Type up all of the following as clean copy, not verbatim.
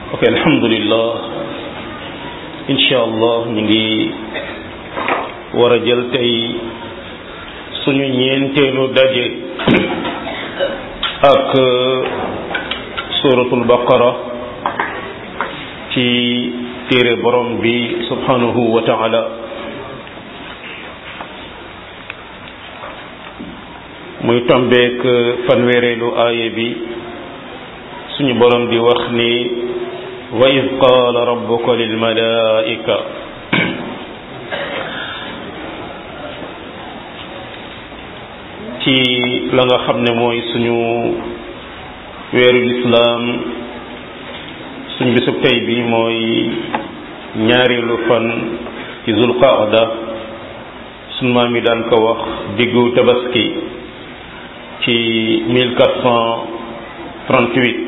ok alhamdulillah incha allah ñu ngi war a jël tey suñu ñeenteelu daje ak suratul baqara ci téere borom bi subhanahu wa ta'ala muy tombeek fanweereelu aaye bi suñu borom di wax ni wa id qaala rabbuka lil malaa'ika ci la nga xam ne mooy suñu weeru lislaam suñ bisub tey bi mooy ñaareelu fan ci zulqaada suñ maam yi daan ko wax diggu tabaski ci 1438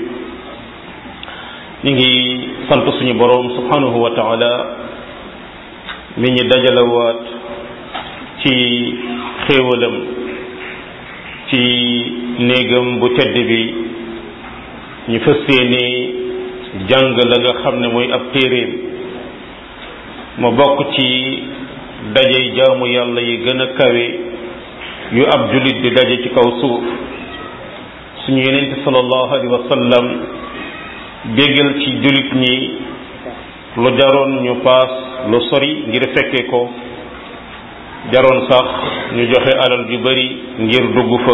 ñu ngi sant suñu boroom subhanahu wa ta'ala mi ñu dajalawaat ci xéewalam ci néegam bu tedd bi ñu fas yéene jàng la nga xam ne mooy ab téeréem ma bokk ci dajey jaamu yàlla yi gën a kawe yu ab jullit di daje ci kaw suuf suñu yonent sallallahu alayhi wa sallam béggal ci jullit ñi lu jaroon ñu paas lu sori ngir fekke ko jaroon sax ñu joxe alal ju bari ngir dugg fa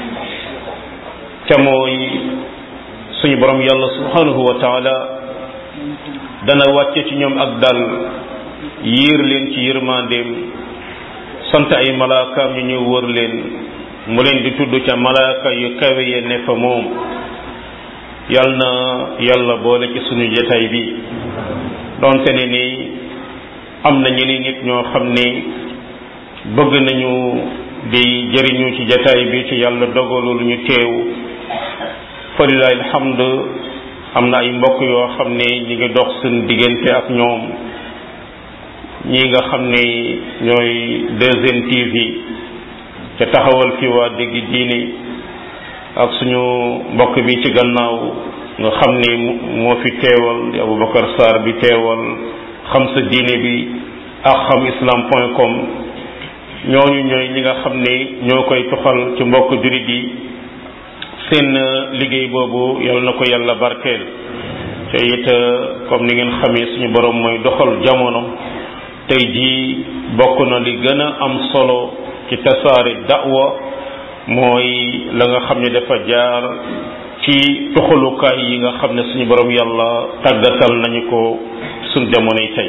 ca mooy suñu borom yàlla subhanahu wa taala dana wàcce ci ñoom ak dal yiir leen ci yërmandeem sant ay malaakaam ñu ñëw wër leen mu leen di tudd ca malaaka yu kawe ye ne fa moom yal na yàlla boole ci suñu jataay bi donte ne ni am na ñeneen nit ñoo xam ne bëgg nañu di jëriñu ci jataay bi ci yàlla dogalul ñu teew falilahi alhamd am na ay mbokk yoo xam ne ñi ngi dox seen diggante ak ñoom ñi nga xam ne ñooy 2MTV ca taxawal fi waa dégg diine ak suñu mbokk bi ci gannaaw nga xam ne moo fi teewal di Aboubacar Sarr bi teewal xam sa diine bi ak xam islam.com ñooñu ñooy ñi nga xam ne ñoo koy toxal ci mbokk jullit yi seen liggéey boobu yal na ko yàlla barkeel te it comme ni ngeen xamee suñu borom mooy doxal jamono tey jii bokk na li gën a am solo ci tasaare da'wa mooy la nga xam ne dafa jaar ci toxalukaay yi nga xam ne suñu borom yàlla tàggatal nañu ko suñ jamonoy tey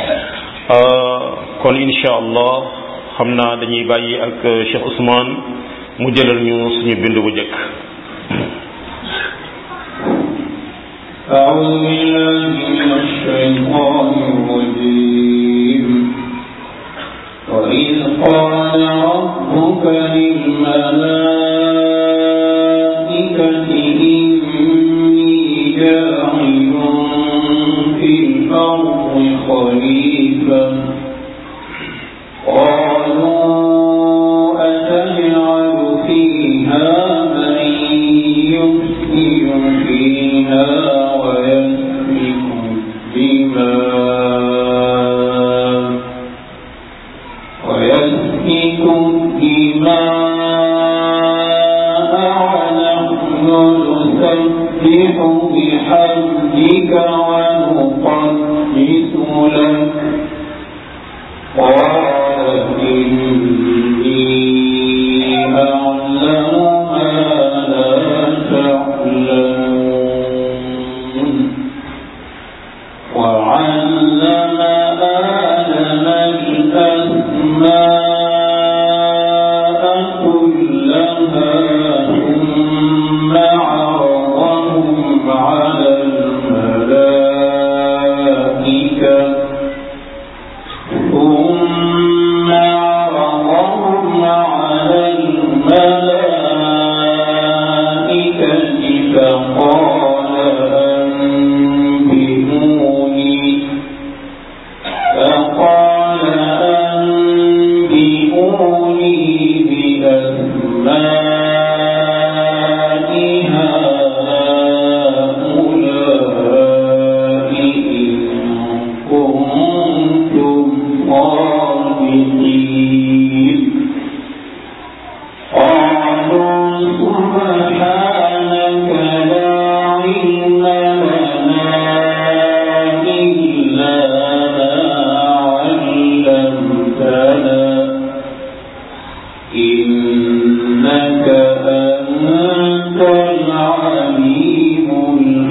kon insha allah xam naa dañuy bàyyi ak Cheikh Ousmane mu jëlal ñu suñu bind bu njëkk. أعوذ بالله من الشيطان الرجيم وإذ قال ربك للملائكة إني جاعل في الأرض خليفة قالوا أتجعل فيها من يفسد فيها ويسفك الدماء ونحن نسبح بحمدك ونقدس لك قال إني أعلم ما لا تعلمون وعلم آدم الأسماء كلها ثم عرضهم على الملائكة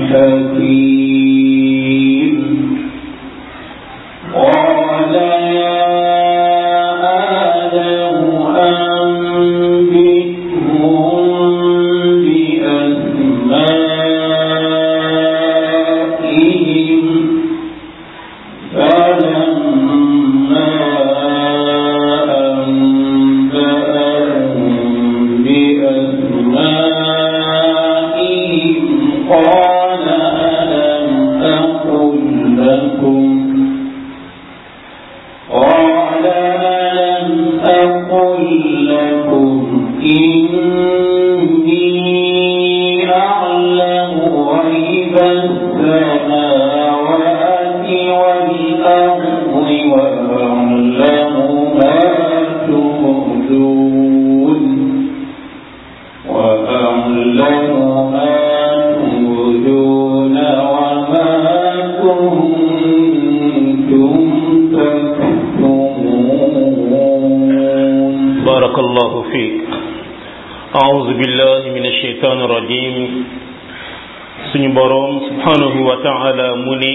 حكيم قال يا آدم أنبئهم بأسمائهم فلما أنبأهم بأسمائهم قال ألم أقل لكم إني أعلم غيب السماوات والأرض وأعلم ما تبدون وما كنتم تكتمون. بارك الله فيك. أعوذ بالله من الشيطان الرجيم. suñu boroom subhanahu wa ta'ala mu ne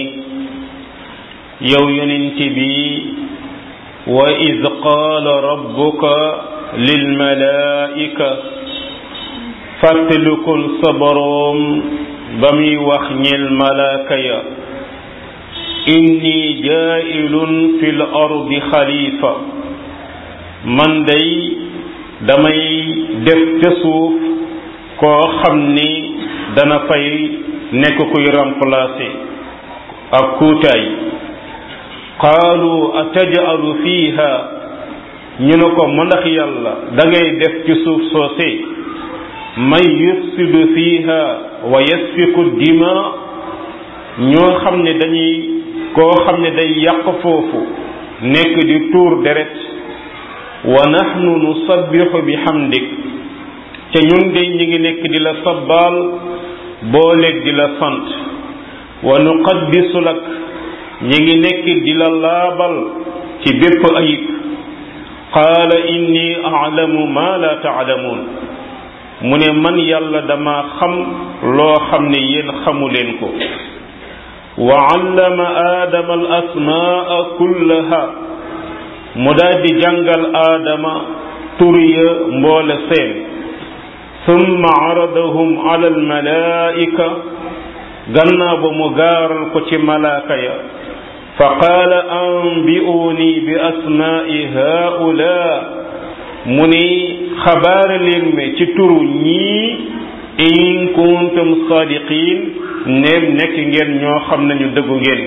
yow yonent bi wa iz qaala rabbuka lil malaa'ika fàttalikul sa boroom ba muy wax ñeel malaaka ya inni jaa'ilun fil ardi xalifa man day damay def ca suuf koo xam ni dana fay nekk kuy remplacer ak kuutaay qaalu ataj'alu fiiha ñu ne ko ma ndax yàlla da ngay def ci suuf soose may yufsidu fiiha wa yasfiku dima ñoo xam ne dañuy koo xam ne day yàq foofu nekk di tuur deret wa nahnu nusabbihu bihamdik te ñun de ñi ngi nekk di la sabbaal booleeg di la sant wa nuqaddisu lak ñi ngi nekk di la laabal ci bépp ayib qaala inni a'lamu ma la ta'lamun mu ne man yàlla dama xam loo xam ne yéen xamu leen ko wa 'allama aadama al asmaa kullaha mu daal di jàngal aadama tur ya mboole seen summa aradahum ala almalaika gannaaw ba mu gaaral ko ci malaaka ya fa qaala anbi'uni bi asma'i haula mu ni xabaare leen me ci turu ñii in kuntum sadiqin neem nekk ngeen ñoo xam nañu dëggu ngeen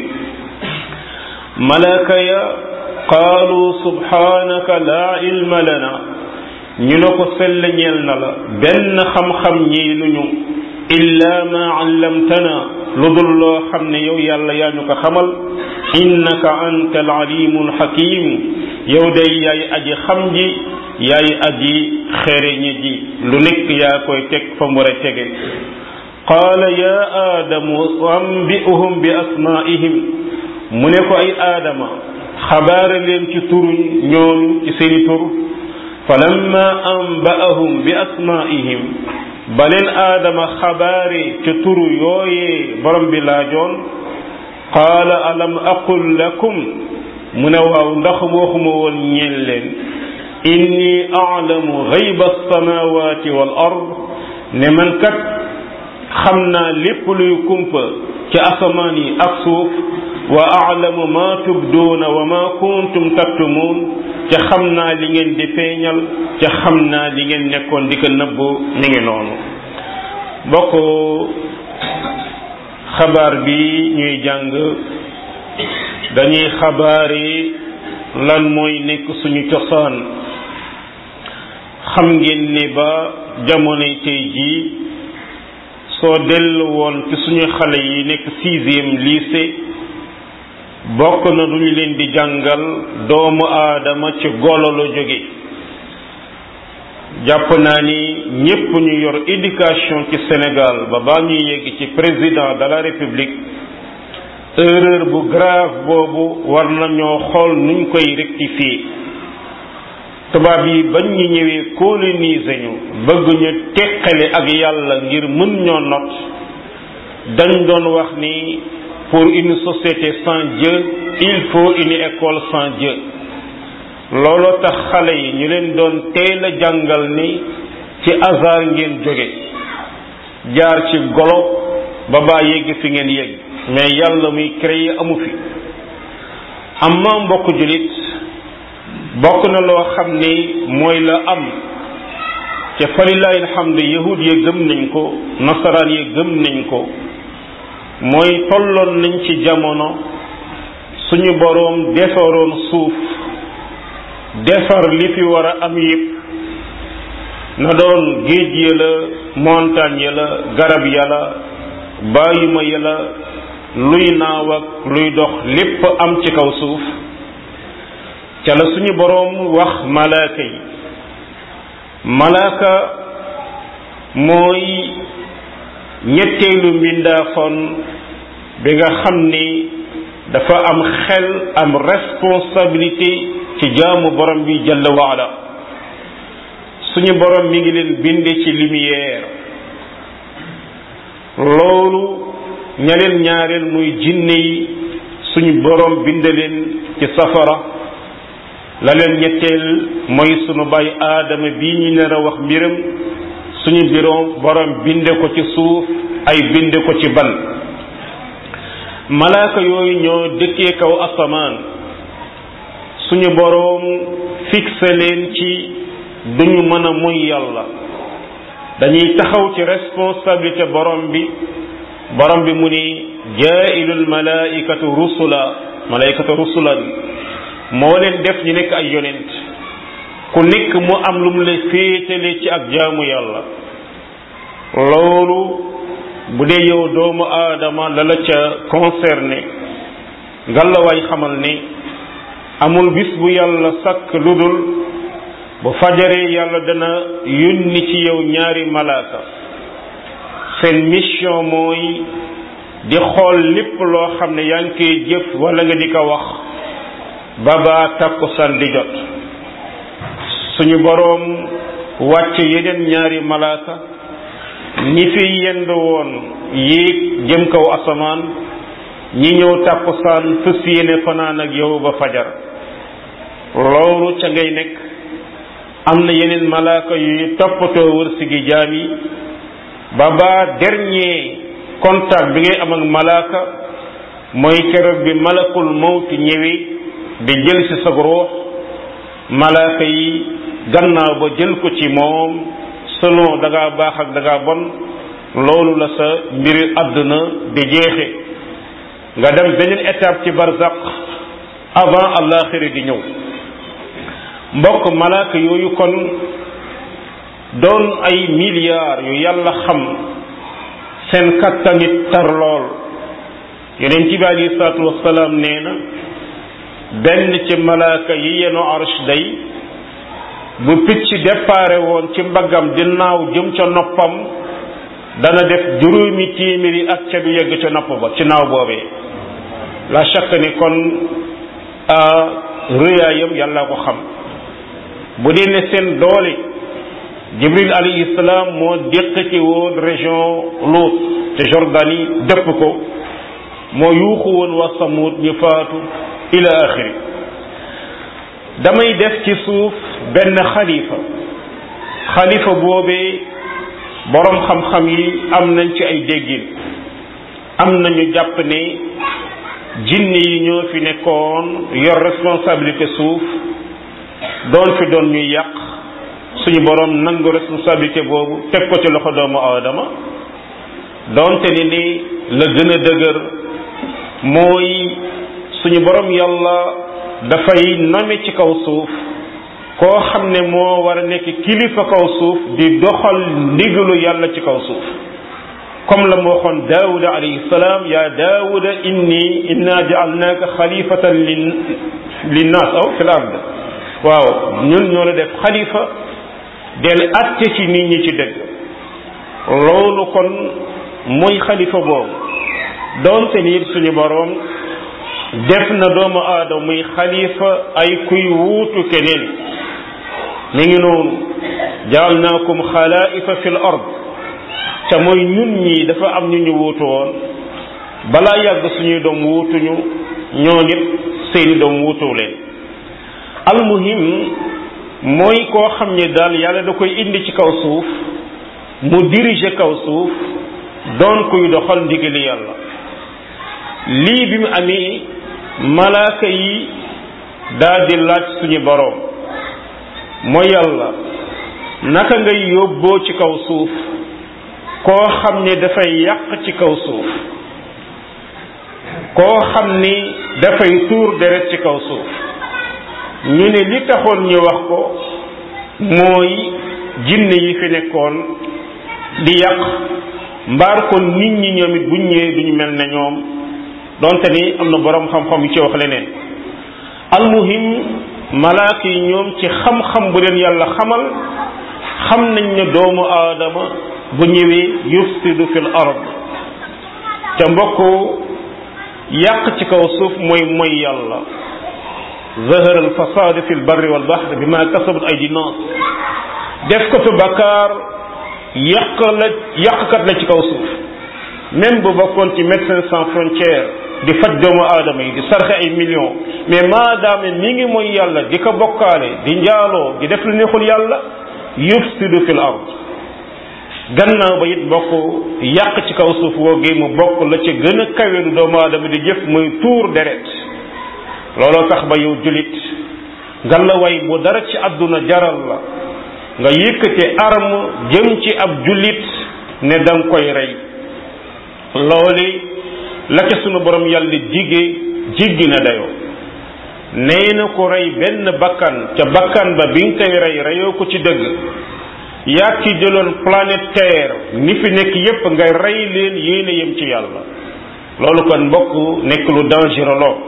malaaka ya qaalu subhanaka la ilma lana ñu ne ko sell ñeel na la benn xam-xam ñii nuñu illa ma allamtana lu dul loo xam ne yow yàlla yaa ñu ko xamal innaka anta alalimul hakim yow day yaay aji xam ji yaay aji xereñe ji lu nekk yaa koy teg fa mu war a tege qaala ya aadamu anbi'uhum bi asma'ihim mu ne ko ay aadama xabaare leen ci turu ñooñu ci seeni tur falamma anba'ahum bi asma'ihim baleen aadama xabaare ca turu yooyee borom bi laajoon qaala alam aqul lakum mu ne waaw ndax waxuma woon ñeel leen inni a'lamu ghayba as-samawati wal ard ne man kat xam naa lépp luy kumpa ci asamaan yi ak suuf wa a'lamu ma tubduuna wa ma kuntum taktumun ca xam naa li ngeen di feeñal ca xam naa li ngeen nekkoon di ko nëbbu mi ngi noonu bokk xabaar bi ñuy jàng dañuy xabaari lan mooy nekk suñu cosaan xam ngeen ni ba jamonoy tey jii soo dellu woon ci suñu xale yi nekk 6e lycée bokk na lu ñu leen di jàngal doomu aadama ci golo la jóge jàpp naa ni ñépp ñu yor éducation ci Sénégal ba baa ñuy yegg ci président de la République erreur bu grave boobu war nañoo xool nuñ koy rectifier tubaab yi bañ ñu ñëwee coloniser ñu bëgg ñu teqale ak yàlla ngir mën ñoo not dañ doon wax ni pour une société sans Dieu il faut une école sans Dieu. looloo tax xale yi ñu leen doon teel a jàngal ni ci hasard ngeen jóge jaar ci golo ba baa yegg fi ngeen yegg mais yàlla muy créer amu fi. amma mbokk julit bokk na loo xam ni mooy la am te falilahi alhamdu yahud ya gëm nañ ko nasaraan ya gëm nañ ko mooy tolloon nañ ci jamono suñu boroom defaroon suuf defar li fi war a am yépp na doon géej ya la montagne ya la garab ya la bàyyima ya la luy naaw ak luy dox lépp am ci kaw suuf ca la suñu boroom wax malaaka yi malaaka mooy ñetteelu mbindaafoon bi nga xam ni dafa am xel am responsabilité ci jaamu borom bi jalla waala suñu borom mi ngi leen binde ci lumière loolu ñaleen ñaareel muy jinne yi suñu borom binde leen ci safara la leen ñetteel mooy sunu baay aadama bii ñu nar a wax mbiram suñu borom binde ko ci suuf ay binde ko ci ban malaaka yooyu ñoo dëkkee kaw asamaan suñu borom fixé leen ci duñu mën a moy yàlla dañuy taxaw ci responsabilité borom bi mu ni jaa'ilul malaa'ikatu rusulan moo leen def ñu nekk ay yonent ku nekk mu am lu mu la féetale ci ak jaamu yàlla loolu bu dee yow doomu aadama la la ca concerné ngalawaay xamal ni amul bis bu yàlla sakk lu dul bu fajaree yàlla dana yónni ci yow ñaari malaaka seen mission mooy di xool lépp loo xam ne yaa ngi koy jëf wala nga di ko wax baba takkusaan di jot suñu boroom wàcc yeneen ñaari malaaka ñi fi yend woon yéeg jëm kaw asamaan ñi ñëw takkusaan fës yéene fanaan ak yow ba fajar loolu ca ngay nekk am na yeneen malaaka yuy toppatoo wërsëgi jaam yi baba dernier contact bi ngay am ak malaaka mooy keroog bi malakul mawti ñëwee di jël ci sa ruux malaaka yi gannaaw ba jël ko ci moom selon da ngaa baax ak da ngaa bon loolu la sa mbiri àdduna di jeexe nga dem beneen étape ci barzaq avant àllaaxira di ñëw mbokk malaaka yooyu kon doon ay milliards yu yàlla xam seen kattanit tar lool yonent bi alayhi salaatu wassalaam nee na benn ci malaaka yi yenu arsh day bu picc déparé woon ci mbaggam di naaw jëm ca noppam dana def juróomi téeméeri ak ca du yegg ca nopp ba ci naaw boobee la shakk ni kon rëyaayam yàlla ko xam bu dee ne seen doole jibril alayhi salaam moo déqati woon région Lut te Jordanie dëpp ko moo yuuxu woon waa Samud ñu faatu ila axiri damay def ci suuf benn xalifa boobee boroom xam-xam yi am nañ ci ay déggin am nañu jàpp ne jinne yi ñoo fi nekkoon yor responsabilité suuf doon ñuy yàq suñu boroom nangu responsabilité boobu teg ko ci loxo doomu aadama doonte ni la gën a dëgër mooy suñu boroom yàlla dafay nome ci kaw suuf koo xam ne moo war a nekk kilifa kaw suuf di doxal ndigalu yàlla ci kaw suuf comme la mu waxoon daawuda alayhi salaam ya daawuda inna ja'alnaaka xalifatan linnaas aw fil ard waaw ñun ñoo la def xalifa del atte ci nit ñi ci dëgg loolu kon mooy xalifa boobu doonte ni suñu boroom def na doomu aadama muy xalifa ay kuy wuutu keneen mi ngi noonu ja'alnaakum xalaa'ifa fil ard ca mooy ñun ñi dafa am ñu ñu wuutu woon balaa yàgg suñuy doom wuutuñu ñoo nit seeni doom wuutu leen almuhim mooy koo xam ne daal yàlla da koy indi ci kaw suuf mu diriger kaw suuf doon kuy doxal ndigali yàlla lii bi mu amee malaaka yi daal di laaj suñu boroom mooy yàlla naka ngay yóbboo ci kaw suuf koo xam ne dafay yàq ci kaw suuf koo xam ni dafay tuur deret ci kaw suuf ñu ne li taxoon ñu wax ko mooy jinne yi fi nekkoon di yàq mbaar kon nit ñi ñoom it buñ ñëwee duñu mel ne ñoom donte ni am na boroom xam-xam yu ci wax leneen almuhim malaaka yi ñoom ci xam-xam bu leen yàlla xamal xam nañ ne doomu aadama bu ñëwee yufsidu fil ard te mbokk yàq ci kaw suuf mooy yàlla zahara al fasad fi al barri wal bahri bima kasabat aydi nas def ko tu bakkaar yàqkat la ci kaw suuf même bu bokkoon ci médecins sans frontières di faj doomu aadama yi di sarxe ay millions mais maadaame mi ngi mooy yàlla di ko bokkaale di njaaloo di def lu neexul yàlla yufsidu fil ard gannaaw ba it bokk yàq ci kaw suuf woogee mu bokk la ci gën a kawe lu doomu aadama di jëf muy tuur deret looloo tax ba yow julit ngallaawaay bu dara ci àdduna jaral la nga yëkkati arme jëm ci ab julit ne danga koy rey looli la ca sunu borom yàlla jiggi na dayoo nee na ko rey benn bakkan ca bakkan ba bi nga koy reyoo ko ci dëgg yaa ki jëloon planète terre ni fi nekk yépp nga rey leen yéena yem ci yàlla loolu kon mbokk nekk lu dangereux lool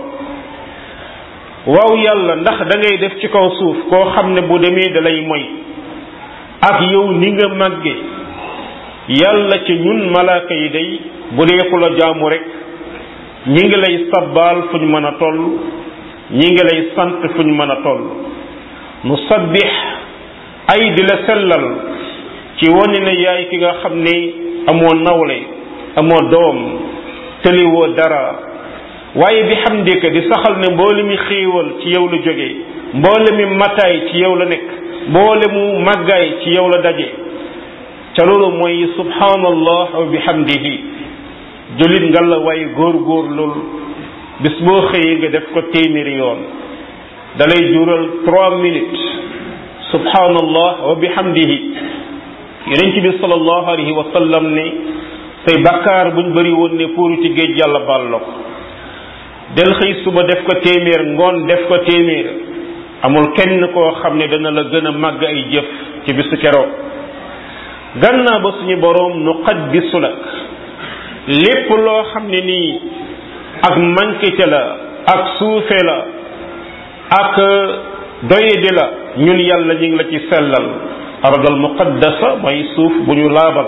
waaw yàlla ndax da ngay def ci kaw suuf koo xam ne bu demee da lay moy ak yow ni nga màgge yàlla ci ñun malaaka yi day bu dee ku la jaamu rek ñi ngi lay sabbaal fu ñu mën a toll ñi ngi lay sant fu ñu mën a toll nu sabbix ay di la sellal ci wane ne yaay ki nga xam ne amoo nawle amoo doom tëliwoo dara waaye bi hamdika di saxal ne mboole mi xéewal ci yow la jóge mboole mi mataay ci yow la nekk mboole mu màggaay ci yow la daje ca loolu mooy subhanallah wa bihamdihi jullit nga la waaye góor lool bis boo xëyee nga def ko téeméeri yoon dalay jural 3 minutes subhanallah wa bihamdihi yonent bi sallallahu alayhi wa sallam ne say bakkaar buñ bëri woon ne puuru ci géej yàlla baal la ko del xëy suba def ko téeméer ngoon def ko téeméer amul kenn koo xam ne dana la gën a màgg ay jëf ci bisu keroog gannaaw ba suñu boroom nu qaddisu lak lépp loo xam ne nii ak mankite la ak suufe la ak doyadi la ñun yàlla ñu ngi la ci sellal ardal muqaddasa mooy suuf bu ñu laabal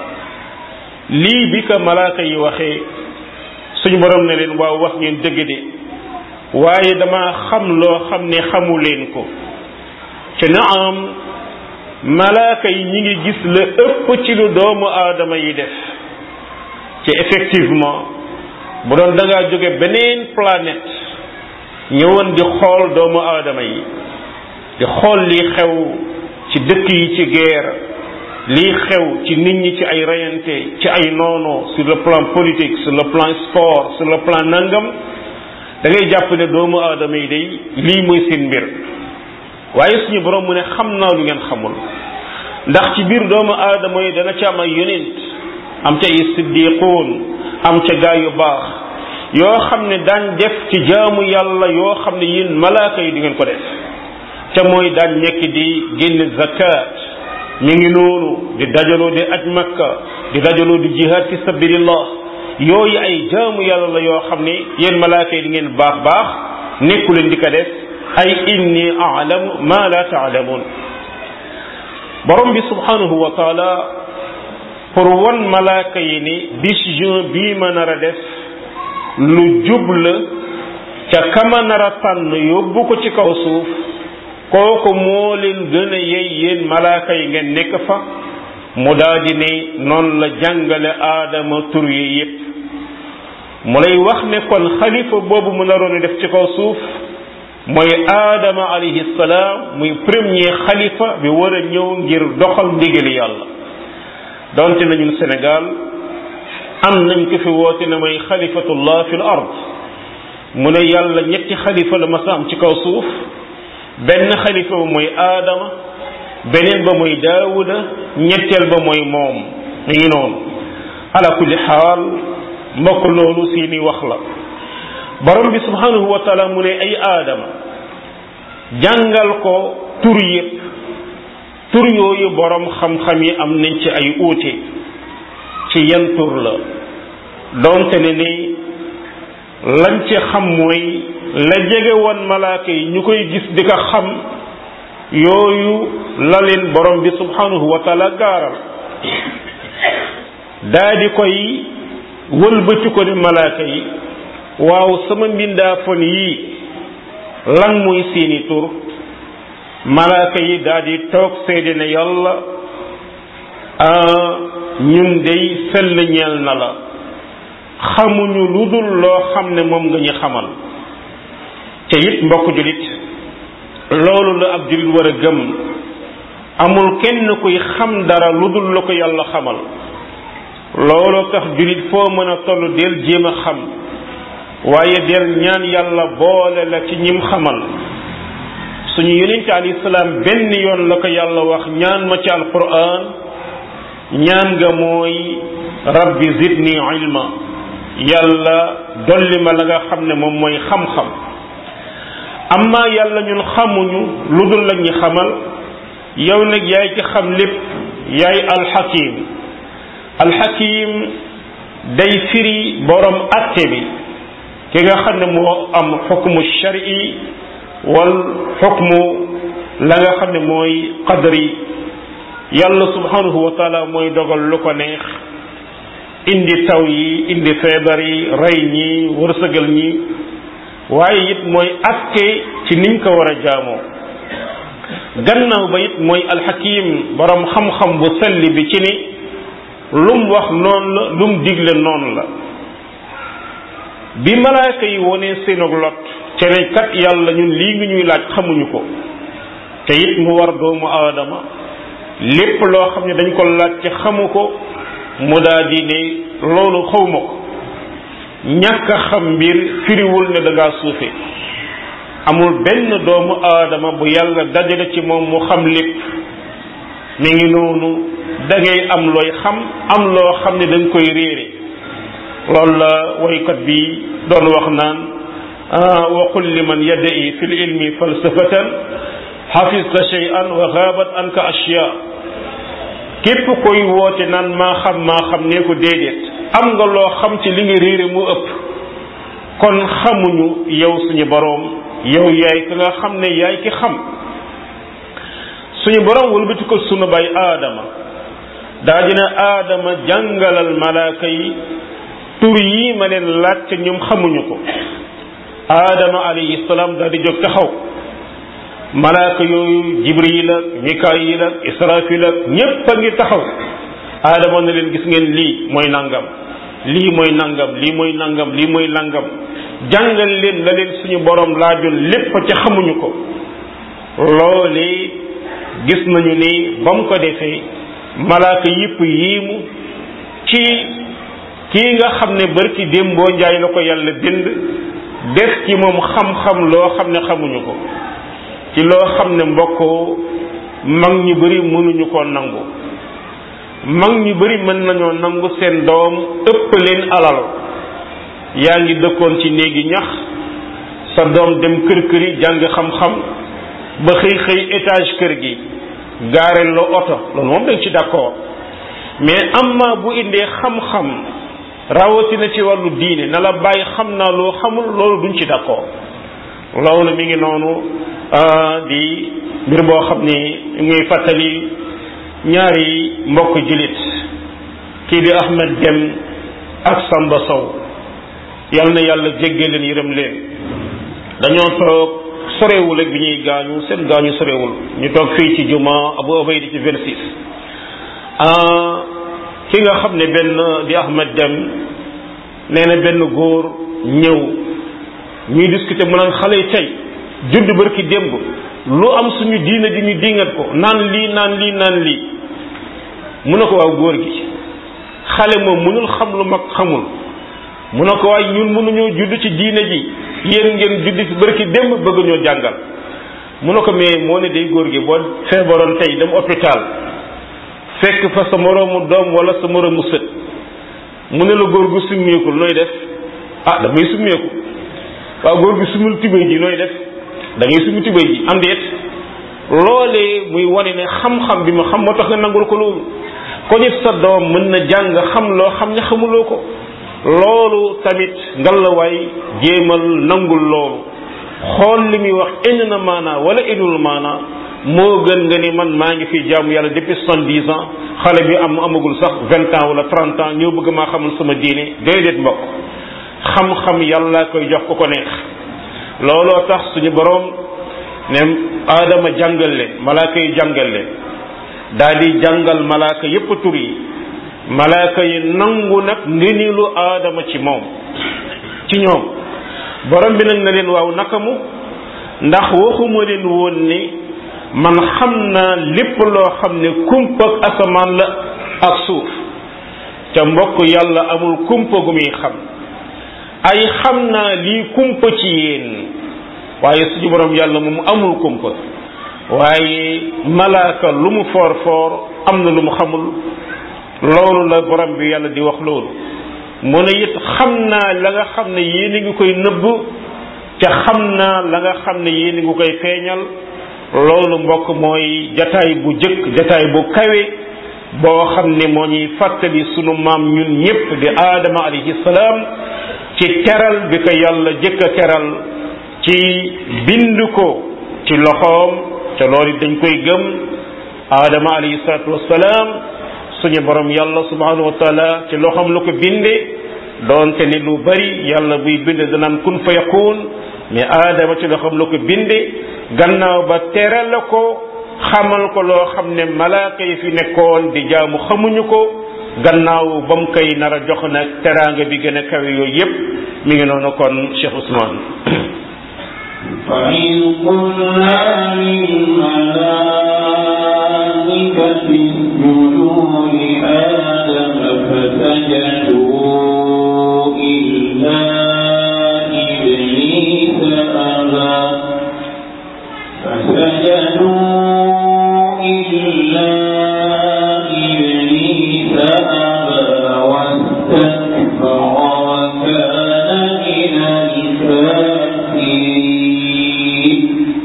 lii bi ko malaaka yi waxee suñu borom ne leen waaw wax ngeen dëgg de waaye dama xam loo xam ne xamu leen ko te naam malaaka yi ñi ngi gis la ëpp ci lu doomu aadama yi def ci effectivement bu doon da ngaa jóge beneen planète ñëwoon di xool doomu aadama yi di xool lii xew ci dëkk yi ci guerre lii xew ci nit ñi ci ay reyante ci ay noono sur le plan politique sur le plan sport sur le plan nangam da ngay jàpp ne doomu aadama yi day lii mooy seen mbir waaye suñu borom mu ne xam naa lu ngeen xamul ndax ci biir doomu aadama yi dana ci am ay yonent am ca ay siddiquun am ca gaa yu baax yoo xam ne daan def ci jaamu yàlla yoo xam ne yéen malaaka yi di ngeen ko def ca mooy daan nekk di génne zakat ñu ngi noonu di dajaloo di aj makka di dajaloo di jihad fi sabilillah yooyu ay jaamu yàlla la yoo xam ne yéen malaaka yi di ngeen baax nekku leen di ko def ay inni a'lamu ma la ta'lamun borom bi subhanahu wa taala pour wan malaaka yi ni décision bii ma nar a def lu jubla ca kama nar a tànn yóbbu ko ci kaw suuf kooku moo leen gën a yey yéen malaaka yi ngeen nekk fa mu daal di ne noonu la jàngale aadama tur yi yépp mu lay wax ne kon xalifa boobu mu naroon a def ci kaw suuf mooy aadama alayhi salaam muy premier xalifa bi war a ñëw ngir doxal ndigali yàlla donte nañu Sénégal am nañ ko fi woote ne mooy xalifatullah fil ard mu ne yàlla ñetti xalifa la masa am ci kaw suuf benn xalifa ba mooy aadama beneen ba mooy daawuda ñetteel ba mooy moom mi ngi noonu ala kulli xaal mbokk loolu seeni wax la borom bi subhanahu wa taala mu ne ay aadama jàngal ko tur yépp tur yooyu borom xam-xam yi am nañ ci ay uute ci yan tur la donte ne ni lañ ci xam mooy la jege woon malaaka yi ñu koy gis di ko xam yooyu la leen borom bi subhanahu wa taala gaaral daa di koy wëlbati ko ni malaaka yi waaw sama mbindaafon yii lan muy seeni tur malaaka yi daa di toog seede ne yàlla ñun dey sell ñeel na la xamuñu lu dul loo xam ne moom nga ñu xamal te it mbokk julit loolu la ab julit war a gëm amul kenn kuy xam dara lu dul la ko yàlla xamal loolu tax julit foo mën a toll del jéem a xam waaye del ñaan yàlla boole la ci ñim xamal suñu yonent alayhi salaam benn yoon la ko yàlla wax ñaan ma ci alquran ñaan nga mooy rabbi zidni ilma yàlla dolli ma la nga xam ne moom mooy xam-xam amma yàlla ñun xamuñu lu dul la ñu xamal yow nag yaay ci xam lépp yaay alxakim alxakim day firi borom atte bi ki nga xam ne moo am xukmu shari wal xukmu la nga xam ne mooy qadri yàlla subhanahu wa taala mooy dogal lu ko neex indi taw yi indi feebar yi rey ñi wërsëgal ñi waaye it mooy atte ci niñ ko war a jaamoo gannaaw ba it mooy alxakim borom xam-xam bu selli bi ci ni lum wax noonu la lum digle noonu la bi malaaka yi wone seenug lot te ne kat yàlla ñun lii ngi ñuy laaj xamuñu ko te it mu war doomu aadama lépp loo xam ne dañ ko laaj te xamu ko mu daa di ne loolu xawma ko ñàkk a xam mbir firiwul ne da ngaa suufe amul benn doomu aadama bu yàlla dajale ci moom mu xam lépp mi ngi noonu da ngay am looy xam am loo xam ne dañ koy réere loolu la waykat bi doon wax naan wa qul liman yadda'i fi l-ilmi falsafatan xafista shay'an wa ghabat anka ashya képp koy woote naan maa xam ne ko déedéet am nga loo xam ci li nga réere mu ëpp kon xamuñu yow suñu boroom yow yaay ki nga xam ne yaay ki xam suñu boroom wëlbati ko sunu bay aadama daa dina aadama jàngalal malaaka yi tur yi ma leen laaj te ñoom xamuñu ko aadama alayhi salaam daal di jóg taxaw malaaka yooyu jibril ak mikaayil ak israfil ak ñépp a ngi taxaw aadama na leen gis ngeen lii mooy nangam lii mooy nangam lii mooy nangam lii mooy nangam jàngal leen la leen suñu borom laajoon lépp ca xamuñu ko loolee gis nañu ni ba mu ko defee malaaka yëpp yiimu ci kii nga xam ne barki démboo njaay la ko yàlla bind def ci moom xam-xam loo xam ne xamuñu ko ci loo xam ne mbokk mag ñu bari mënuñu koo nangu mag ñu bari mën nañoo nangu seen doom ëpp leen alal yaa ngi dëkkoon ci néegi ñax sa doom dem kër këri jàng xam-xam ba xëy étage kër gi gaareel la oto loolu moom dañ ci d'accord mais amma bu indee xam-xam rawatina ci wàllu diine na la bàyyi xam naa loo xamul loolu duñ ci d'accord loolu mi ngi noonu di mbir boo xam ni ngay fàttali ñaari mbokk jullit kii di Ahmed Dem ak Samba Sow yal na yàlla jégge leen yërëm leen dañoo toog sorewul ak bi ñuy gaañu seen gaañu sorewul ñu toog fii ci juma Abu Ubayda ci 26 ki nga xam ne benn di Ahmad Dem nee na benn góor ñëw ñuy discuter mu naan xale yi tey judd barki démb lu am suñu diina di ñu dingat ko naan lii mu ne ko waaw góor gi xale moom mënul xam lu mag xamul mu ne ko waaye ñun mënuñoo judd ci diine ji yéen ngeen judd fi barki démb bëgg ñoo jàngal mu ne ko mais moo ne day góor gi boo feebaroon tey dem hôpital fekk fa sa moroomu doom wala sa moroomu sët mu ne la góor gu summeekul nooy def damay summeeku waaw góor gu sumul tubéy ji nooy def da ngay summi tubéy ji am déet loolee muy wane ne xam-xam bi ma xam moo tax nga nangul ko loolu ko nit sa doom mën na jàng xam loo xam ne xamuloo ko loolu tamit ngalawaay jéemal nangul loolu xool li muy wax indi na maanaa wala indul maanaa moo gën nga ni man maa ngi fi jaamu yàlla depuis 70 ans xale bi amagul sax 20 ans wala 30 ans ñoo bëgg maa xamal sama diine déedéet mbokk xam-xam yàlla koy jox ko neex looloo tax suñu boroom ne aadama jàngal leen malaaka yi jàngal leen daal di jàngal malaaka yépp tur yi malaaka yi nangu nag ngëneelu aadama ci moom ci ñoom borom bi nag na leen waaw naka mu ndax waxuma leen woon ni man xam naa lépp loo xam ne kumpa ak asamaan la ak suuf te mbokk yàlla amul kumpa gu muy xam ay xam naa lii kumpa ci yéen waaye suñu borom yàlla moom amul kumpa waaye malaaka lu mu foor foor am na lu mu xamul loolu la borom bi yàlla di wax loolu mu ne it xam naa la nga xam ne yéen a ngi koy nëbb te xam naa la nga xam ne yéen a ngi koy feeñal loolu mbokk mooy jataay bu jëkk jataay bu kawe boo xam ne moo ñuy fàttali sunu maam ñun ñépp di aadama alayhi salaam ci teral bi ko yàlla jëkk a teral ci bind ko ci loxoom te loolu dañ koy gëm aadama alayhi salaatu wassalaam suñu borom yàlla subhanahu wa taala ci loxoom la ko binde doonte ni lu bari yàlla buy bind danaan kun fa yakun mais aadama ci loxoom la ko binde gannaaw ba teral la ko xamal ko loo xam ne malaaka yi fi nekkoon di jaamu xamuñu ko gannaaw ba mu koy nar a jox nag teraanga bi gën a kawe yooyu yépp mi ngi noonu kon Cheikh Ousmane فإذ قلنا للملائكة اسجدوا لآدم فسجدوا إلا إبليس أبى واستكبر وكان من الكافرين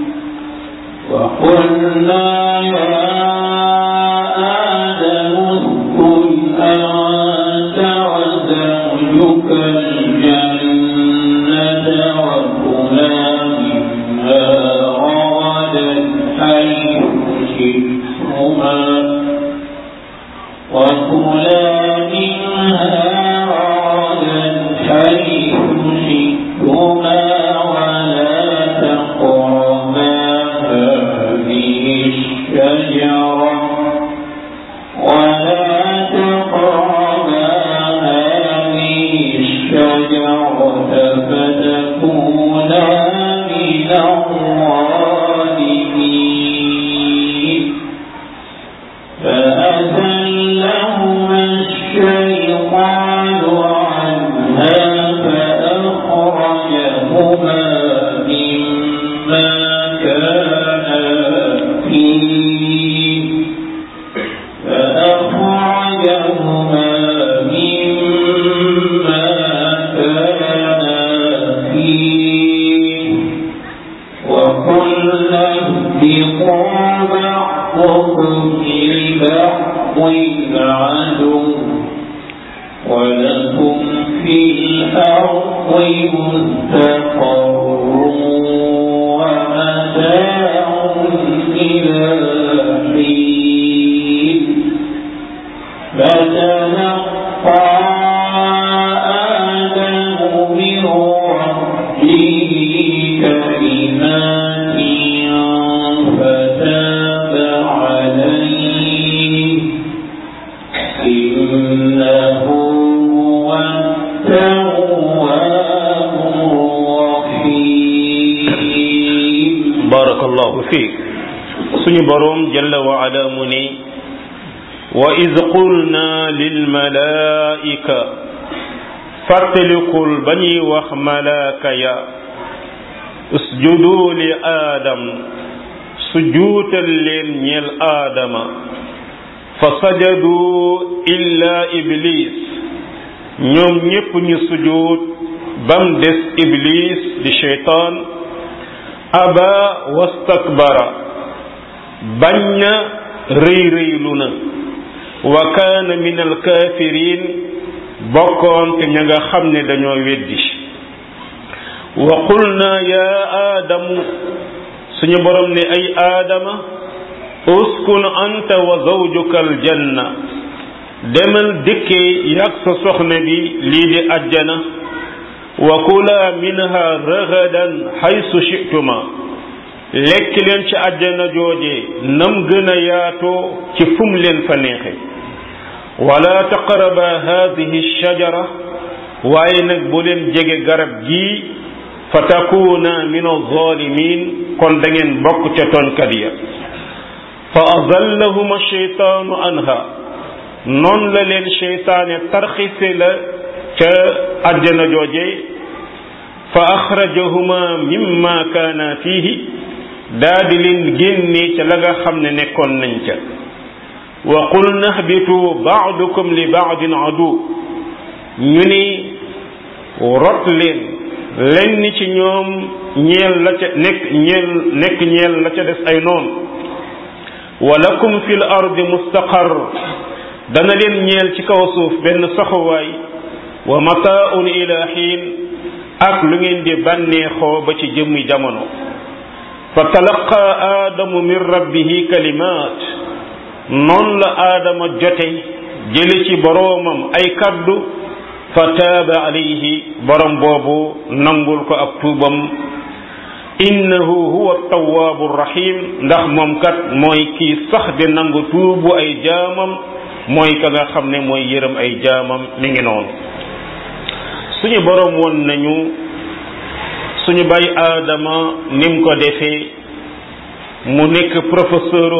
وقلنا يا آدم اسكن أنت وزوجك الجنة وكلا منها رغدا حيث شئتما ولا تقربا هذه الشجرة فتكونا من الظالمين فأزلهما الشيطان عنها فأخرجهما مما كانا فيه وقلنا اهبطوا بعضكم لبعض عدو ولكم في الأرض مستقر ومتاع إلى حين فتلقى آدم من ربه كلمات فتاب عليه barakallahu fiik suñu boroom jalla wa ala mu ni wa iz qulna lil malaika fàttalikul ba ñuy wax malaaka ya usjudu li aadam sujuutal leen ñeel aadama fa sajadu illa iblis ñoom ñépp ñu sujuut bam des iblis di sheytaan aba wastakbara bañ na rëy na wa kaana min alkaafiriin bokkoon te ña nga xam ne dañoo weddi wa qulna ya aadamu suñu borom ne ay aadama uskun anta wa zawjuka aljanna demal dëkkee yàgg sa soxna bi lii di ajjana wa kula minha ragadan haysu shi'tuma lekk leen ci ajjana jooje nam gën a yaatoo ci fum leen fa neexe wala taqraba hadhihi shajara waaye nag bu leen jege garab gi fa takuna min az-zalimin kon da ngeen bokk ca toonkat ya fa azallahuma sheytaanu anha noon la leen sheytaane tarxise la ca àjjana jooje fa axrajahuma mimma kaana fiihi daa di leen génne ca la nga xam ne nekkoon nañ ca wa qulna ihbitu ba'dukum li ba'din adu ñu ni rot leen lenn ci ñoom ñeel la ca nekk ñeel la ca des ay noon wa lakum fil ardi mustaqar dana leen ñeel ci kaw suuf benn saxuwaay wa mataa'un ila xiin ak lu ngeen di bànneexoo ba ci jëmmi jamono fa talaqa aadamu min rabbihi kalimaat noonu la aadama jote jële ci boroomam ay kaddu fa taaba alayhi borom boobu nangul ko ak tuubam innahu huwa tawaabu rahim ndax moom kat mooy kii sax di nangu tuubu ay jaamam mooy ka nga xam ne mooy yërëm ay jaamam mi ngi noonu suñu borom woon nañu suñu bàyyi aadama nim ko defee mu nekk professeuru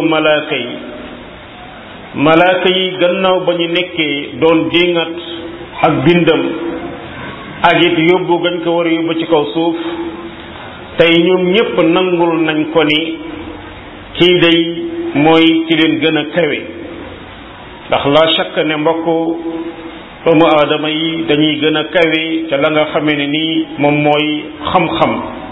malaaka yi gannaaw ba ñu nekkee doon dingat ak bindam ak it yóbbu gañ ko war a yóbbu ci kaw suuf tey ñoom ñépp nangul nañ ko ni kii day mooy ki leen gën a kawe ndax la shakk ne mbokk doomu aadama yi dañuy gën a kawe ca la nga xamee ne nii moom mooy xam-xam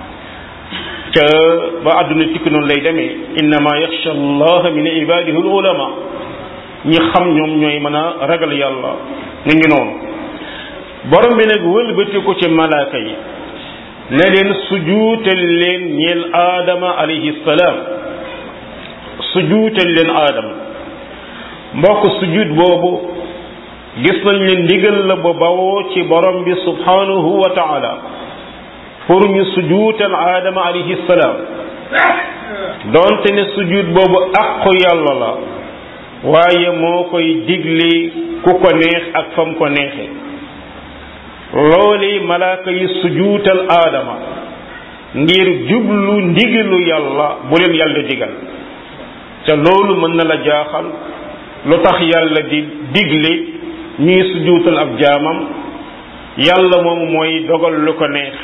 ca ba àdduna tikki noonu lay demee innama yaxsha allaha min ibadihi al ulama ñi xam ñoom ñooy mën a ragal yàlla ñu ngi noonu borom bi nag wëlbati ko ci malaaka yi ne leen sujuutal leen ñeel aadama alayhi salaam sujuutal leen aadama mbokk sujuut boobu gis nañ leen ndigal la ba bawoo ci borom bi subhanahu wa taala pour ñu sujuutal aadama alayhi salaam doonte ne sujuut boobu aqu yàlla la waaye moo koy digle ku ko neex ak fam ko neexe looli malaaka yi sujuutal aadama ngir jublu ndigalu yàlla bu leen yàlla digal ca loolu mën na la jaaxal lu tax yàlla di digle ñuy sujuutal ab jaamam yàlla moomu mooy dogal lu ko neex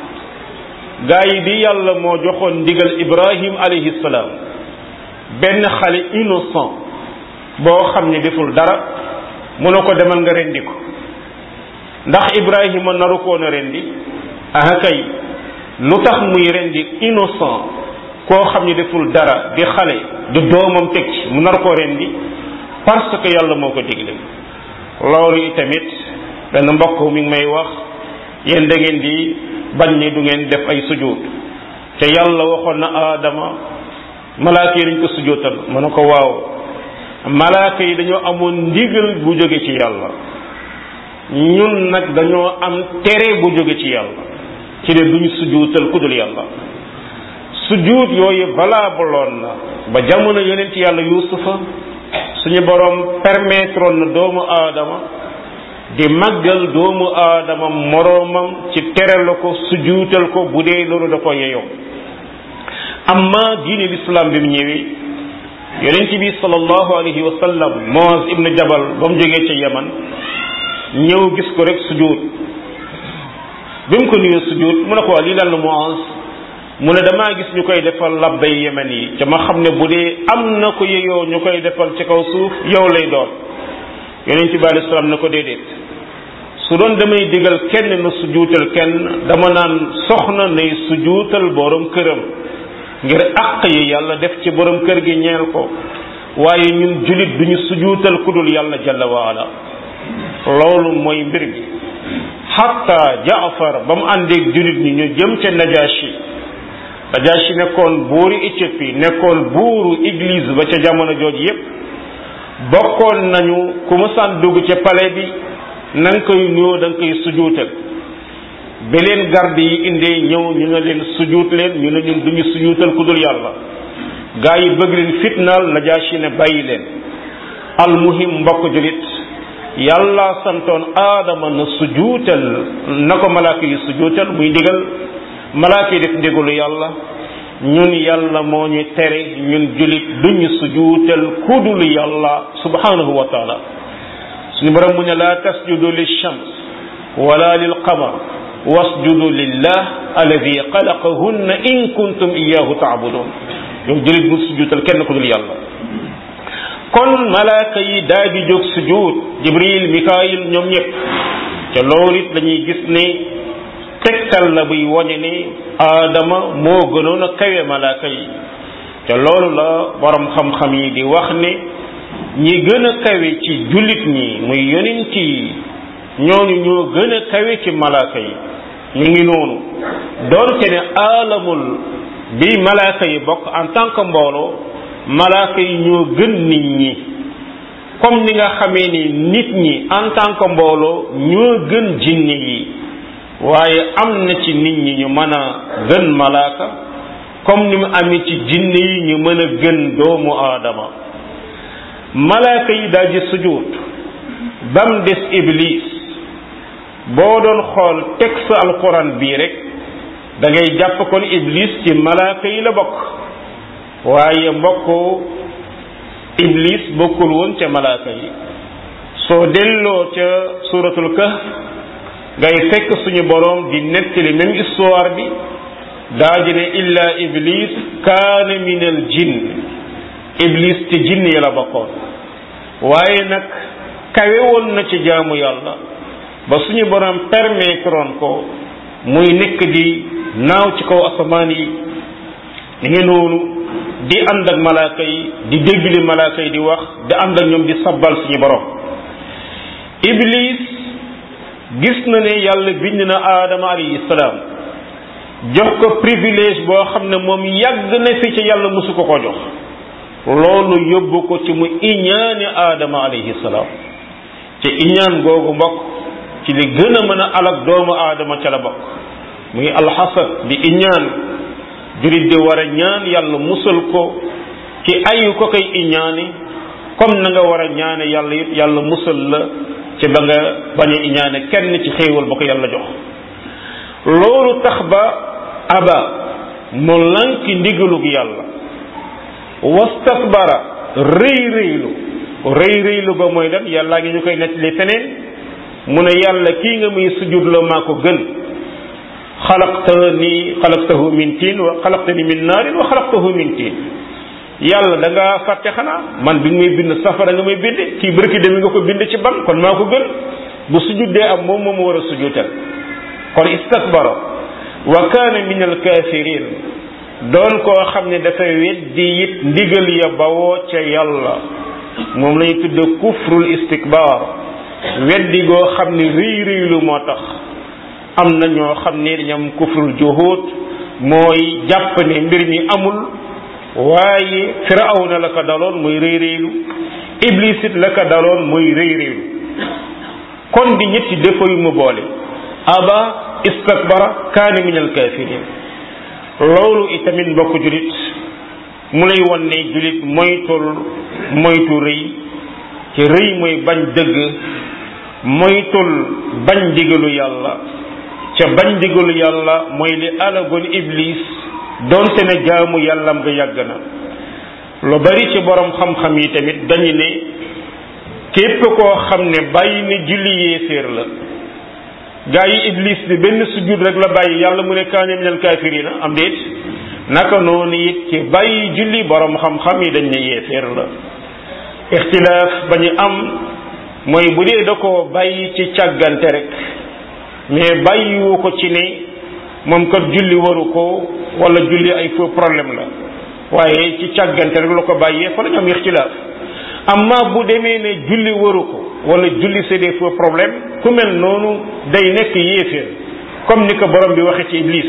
gaa yi bi yàlla moo joxoon ndigal Ibrahim alayhi salaam benn xale innocent boo xam ne deful dara mu ne ko demal nga rendi ko ndax Ibrahima naru koon a rendi ah kay lu tax muy rendi innocent koo xam ne deful dara di xale di doomam teg ci mu nar koo rendi parce que yàlla moo ko digle loolu tamit benn mbokk mi ngi may wax yéen da ngeen di bañ ne du ngeen def ay sujud te yàlla waxoon na Aadama malaaka yi dañ ko sujootal mu ne ko waaw malaaka yi dañoo amoon ndigal bu jóge ci yàlla ñun nag dañoo am tere bu jóge ci yàlla ci ne duñu sujootal ku dul yàlla sujud yooyu valable woon na ba jamono yonent yàlla Yuusufa suñu borom permettre na doomu aadama di màggal doomu aadama moroomam ci tere la ko sujuutal ko bu dee loolu da ko yeyoo amma diine l'islam bi mu ñëwee yonent bi sallallahu alayhi wa sallam Muaz ibn Jabal ba mu jógee ca Yaman ñëw gis ko rek sujud bi mu ko nuyoo sujud mu ne ko waa lii lan la Muaz mu ne damaa gis ñu koy defal labbay yemen yi ca ma xam ne bu dee am na ko yeyoo ñu koy defal ci kaw suuf yow lay doon yonent bi alayhi salaam ne ko déedéet su doon damay digal kenn na sujuutal kenn dama naan soxna nay sujuutal borom këram ngir àq yi yàlla def ci borom kër gi ñeel ko waaye ñun julit duñu sujuutal ku dul yàlla jalla wa ala loolu mooy mbir bi hatta Jaafar ba mu àndeeg julit ñi ñu jëm ca Najashi nekkoon buuru Éthiopie nekkoon buuru église ba ca jamono jooju yépp bokkoon nañu ku musaan dugg ca palais bi na nga koy nuyoo da nga koy sujuutal ba leen garde yi indee ñëw ñu ne leen sujuut leen ñu ne ñun duñu sujuutal ku dul yàlla gaa yi bëgg leen fitnaal Najashi ne bàyyi leen almuhim mbokk julit yàlla santoon aadama na sujuutal na ko malaaka yi sujuutal muy ndigal malaaka yi def ndigalu yàlla ñun yàlla moo ñu tere ñun julit duñu sujuutal ku dul yàlla subhanahu wa taala suñu borom mu ne la tasjudu lilshams wala lilqamar wasjudu lillah alladi xalaqahunna in kuntum iyyahu taabudun yow julit bu sujuutal kenn ku dul yàlla kon malaaka yi daal di jóg sujuud jibril mikaayil ñoom ñëpp te loolu it lañuy gis ne tegtal la buy woñe ne aadama moo gënoon a kawe malaaka yi te loolu la borom xam-xam yi di wax ne ñi gën a kawe ci jullit ñi muy yonent yi ñooñu ñoo gën a kawe ci malaaka yi ñu ngi noonu doonte ne aalamul bi malaaka yi bokk en tant que mbooloo malaaka yi ñoo gën nit ñi comme ni nga xamee ni nit ñi en tant que mbooloo ñoo gën jinne yi waaye am na ci nit ñi ñu mën a gën malaaka comme ni mu amee ci jinne yi ñu mën a gën doomu aadama malaaka yi daal di sujud bam des iblis boo doon xool texte alquran bii rek da ngay jàpp kon iblis ci malaaka yi la bokk waaye mbokk iblis bokkul woon ca malaaka yi soo delloo ca suratul kahf ngay fekk suñu boroom di nettali même histoire bi daa ji ne illa iblis kaana min al jinn iblis ci jinn yi la bokkoon waaye nag kawe woon na ci jaamu yàlla ba suñu boroom permettre ko muy nekk di naaw ci kaw asamaan yi ni ngi noonu di ànd ak malaaka yi di dégg li malaaka yi di wax di ànd ak ñoom di sabbal suñu boroom iblis gis na ne yàlla bind na aadama alayhi salaam jox ko privilège boo xam ne moom yàgg na fi ci yàlla mosu ko ko jox loolu yóbbu ko ci mu iñaane aadama alayhi salaam te iñaan googu mbokk ci li gën a mën a alak doomu aadama ca la bokk muy alxasad di iñaan jurit di war a ñaan yàlla musal ko ci ayu ko koy iñaane comme na nga war a ñaane yàlla it yàlla musal la ci ba nga bañ a iñaane kenn ci xéewal ba ko yàlla jox loolu tax ba aba mu lanki ndigalug yàlla wastakbara rëy rëylu ba mooy lan yàllaa ngi ñu koy nettali feneen mu ne yàlla kii nga muy sujud la maa ko gën xalaqtahu min tiin wa xalaqtani min naarin wa xalaqtahu min tiin yàlla da nga fàtte xanaa man bi nga may bind safara nga may bind kii bërki demi nga ko bind ci ban kon maa ko gën bu sujudee am moom moomu war a sujutal kon istakbara wa kaana min alkafirin doon koo xam ne dafay weddi it ndigal ya bawoo ca yàlla moom la ñu tudde kufrul istikbar weddi goo xam ne rëy moo tax am na ñoo xam ne dañam kufrul juhud mooy jàpp ne mbir mi amul waaye firawna la ko daloon muy rëy iblis it la ko daloon muy rëy kon di ñetti défaut yu mu boole aba istakbara kaana min alkafirin loolu itamit mbokk julit mu lay won ne julit moytu rëy ci rëy mooy bañ dëgg moytul bañ ndigalu yàlla ca bañ ndigalu yàlla mooy li alagoon iblis donte ne jaamu yàllam nga yàgg na. lu bari ci borom xam-xam yi tamit dañu ne képp koo xam ne bàyyi ne julli yéeféer la. gaa yi iblis bi benn sujud rek la bàyyi yàlla mu ne kaane minal kaafiriina am déet naka noonu it ci bàyyi julli borom xam-xam yi dañ ne yéeféer la. ixtilaaf ba ñu am mooy bu dee da koo bàyyi ci càggante rek mais bàyyiwu ko ci ne moom kat julli waru ko wala julli ay faux problème la waaye ci càggante rek la ko bàyyee fa la ñu am ixtilaaf. amma bu demee ne julli waru ko wala julli c'est des faux problème ku mel noonu day nekk yéeféer comme ni ko borom bi waxee ci iblis.